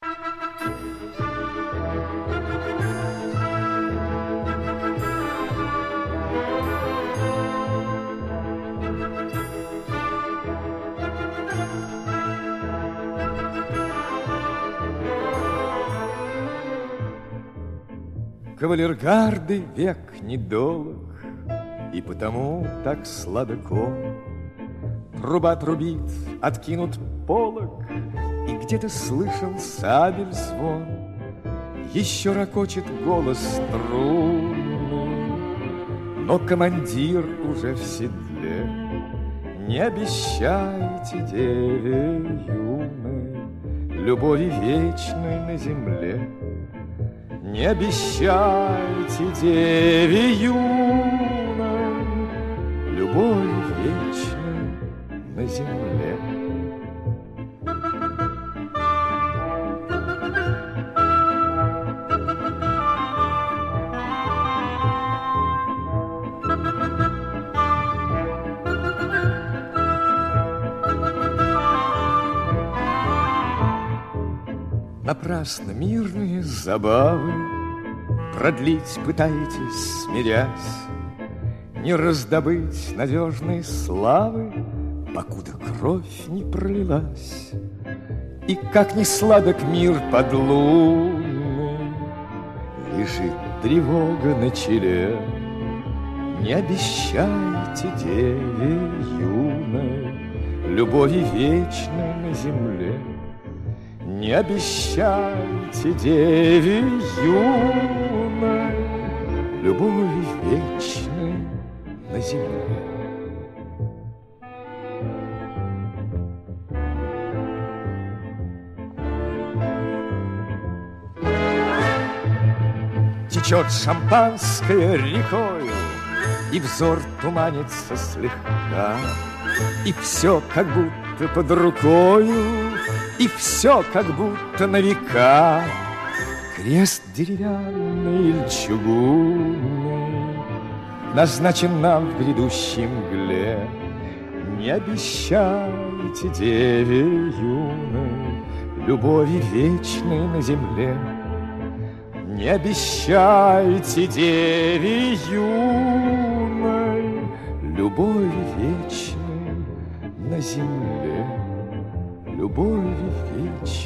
Кавалергарды век недолг, и потому так сладок он. Труба трубит, откинут полог, и где-то слышал сабель звон. Еще ракочет голос струнный, но командир уже в седле. Не обещайте деве юной любови вечной на земле. Не обещайте деве юной любови вечной на земле. Напрасно мирные забавы продлить пытаетесь, смирясь, не раздобыть надежной славы, покуда кровь не пролилась. И как ни сладок мир под луной, лежит тревога на челе. Не обещайте деве юной любови вечной на земле. Не обещайте деве юной любови вечной на земле. Течет шампанское рекою, и взор туманится слегка, и все как будто под рукою, и все как будто на века. Крест деревянный или чугунный назначен нам в грядущей мгле. Не обещайте деве юной любови вечной на земле. Не обещайте деве юной любови вечной на земле. Любови вечной